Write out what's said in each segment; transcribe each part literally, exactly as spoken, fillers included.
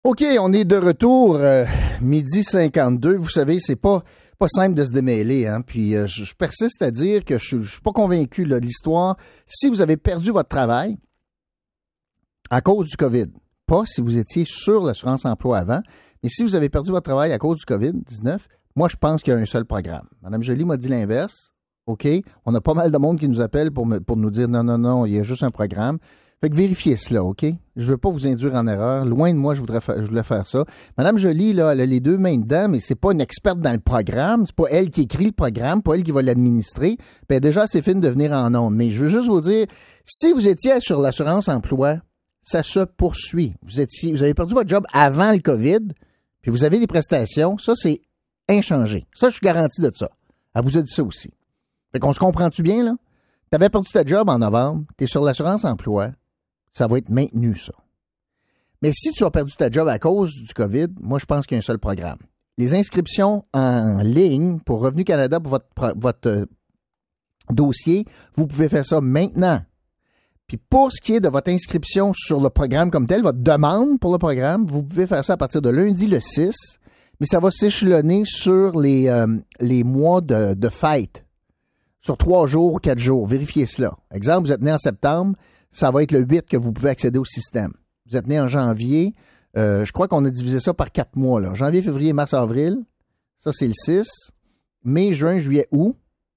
OK, on est de retour, euh, midi cinquante-deux. Vous savez, c'est pas pas simple de se démêler, hein. Puis euh, je, je persiste à dire que je, je suis pas convaincu là, de l'histoire. Si vous avez perdu votre travail à cause du COVID, pas si vous étiez sur l'assurance emploi avant, mais si vous avez perdu votre travail à cause du COVID dix-neuf, moi je pense qu'il y a un seul programme. Madame Joly m'a dit l'inverse. OK, on a pas mal de monde qui nous appelle pour, me, pour nous dire non, non, non, il y a juste un programme. Fait que vérifiez cela, OK? Je veux pas vous induire en erreur. Loin de moi, je voudrais fa- je voulais faire ça. Madame Joly, là, elle a les deux mains dedans, mais c'est pas une experte dans le programme. C'est pas elle qui écrit le programme, pas elle qui va l'administrer. Ben, déjà, c'est fine de venir en ondes. Mais je veux juste vous dire, si vous étiez sur l'assurance emploi, ça se poursuit. Vous étiez, vous avez perdu votre job avant le COVID, puis vous avez des prestations. Ça, c'est inchangé. Ça, je suis garanti de ça. Elle vous a dit ça aussi. Fait qu'on se comprend-tu bien, là? T'avais perdu ta job en novembre, t'es sur l'assurance emploi. Ça va être maintenu, ça. Mais si tu as perdu ta job à cause du COVID, moi, je pense qu'il y a un seul programme. Les inscriptions en ligne pour Revenu Canada pour votre, votre euh, dossier, vous pouvez faire ça maintenant. Puis pour ce qui est de votre inscription sur le programme comme tel, votre demande pour le programme, vous pouvez faire ça à partir de lundi le six, mais ça va s'échelonner sur les, euh, les mois de, de fête. Sur trois jours, quatre jours. Vérifiez cela. Exemple, vous êtes né en septembre, ça va être le huit que vous pouvez accéder au système. Vous êtes né en janvier, euh, je crois qu'on a divisé ça par quatre mois. Là. Janvier, février, mars, avril, ça c'est le six. Mai, juin, juillet, août,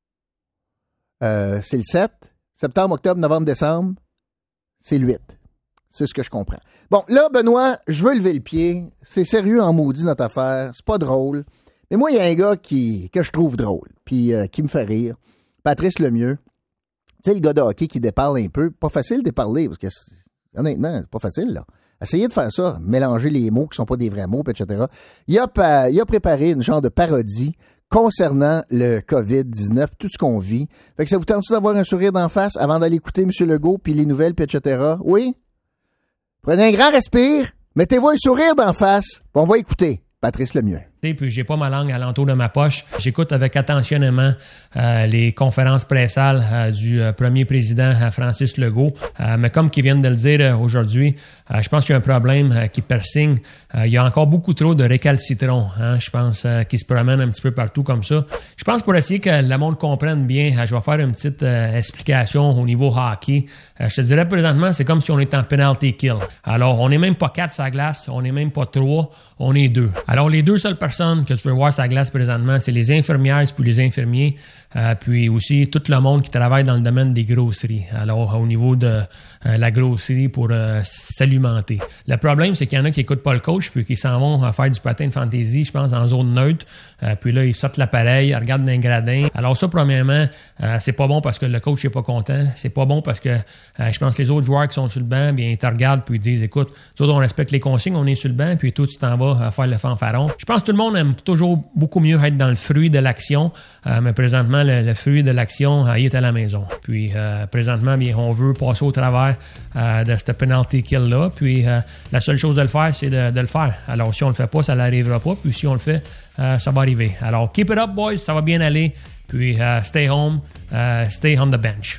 euh, c'est le sept. Septembre, octobre, novembre, décembre, c'est le huit. C'est ce que je comprends. Bon, là, Benoît, je veux lever le pied. C'est sérieux en maudit notre affaire. C'est pas drôle. Mais moi, il y a un gars qui, que je trouve drôle, puis euh, qui me fait rire. Patrice Lemieux. Tu sais, le gars de hockey qui déparle un peu. Pas facile de parler, parce que, honnêtement, c'est pas facile, là. Essayez de faire ça, mélanger les mots qui sont pas des vrais mots, et cetera. Il a, pa- il a préparé une genre de parodie concernant le COVID dix-neuf, tout ce qu'on vit. Fait que ça vous tente d'avoir un sourire d'en face avant d'aller écouter M. Legault, puis les nouvelles, puis et cetera. Oui? Prenez un grand respire, mettez-vous un sourire d'en face, puis on va écouter Patrice Lemieux. Puis j'ai pas ma langue à l'entour de ma poche. J'écoute avec attentionnement euh, les conférences pressales euh, du euh, premier président euh, Francis Legault. Euh, mais comme qu'ils viennent de le dire euh, aujourd'hui, euh, je pense qu'il y a un problème euh, qui persigne. Euh, il y a encore beaucoup trop de récalcitrons, hein, je pense, euh, qui se promènent un petit peu partout comme ça. Je pense pour essayer que le monde comprenne bien, euh, je vais faire une petite euh, explication au niveau hockey. Euh, je te dirais présentement, c'est comme si on était en penalty kill. Alors, on n'est même pas quatre sur la glace, on n'est même pas trois, on est deux. Alors, les deux seules personnes que tu peux voir sur la glace présentement, c'est les infirmières puis les infirmiers, euh, puis aussi tout le monde qui travaille dans le domaine des grosseries. Alors, au niveau de euh, la grosserie pour euh, s'alimenter. Le problème, c'est qu'il y en a qui n'écoutent pas le coach puis qui s'en vont faire du patin de fantasy, je pense, en zone neutre. Euh, puis là, ils sortent l'appareil, ils regardent dans un gradin. Alors ça, premièrement, euh, c'est pas bon parce que le coach n'est pas content. C'est pas bon parce que euh, je pense que les autres joueurs qui sont sur le banc, bien, ils te regardent puis ils disent, écoute, nous autres, on respecte les consignes, on est sur le banc, puis toi, tu t'en vas euh, faire le fanfaron. Je pense que tout le monde aime toujours beaucoup mieux être dans le fruit de l'action, euh, mais présentement, le, le fruit de l'action, euh, il est à la maison. Puis euh, présentement, bien, on veut passer au travers euh, de ce penalty kill-là. Puis euh, la seule chose de le faire, c'est de, de le faire. Alors, si on le fait pas, ça n'arrivera pas. Puis si on le fait, euh, ça va arriver. Alors, keep it up, boys, ça va bien aller. Puis uh, stay home, uh, stay on the bench.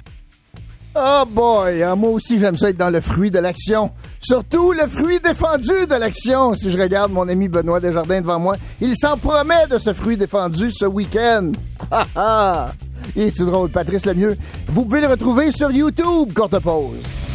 Oh boy, hein, moi aussi j'aime ça être dans le fruit de l'action. Surtout le fruit défendu de l'action. Si je regarde mon ami Benoît Desjardins devant moi, il s'en promet de ce fruit défendu ce week-end. Ha ha! Il est drôle, Patrice Lemieux. Vous pouvez le retrouver sur YouTube, courte pause.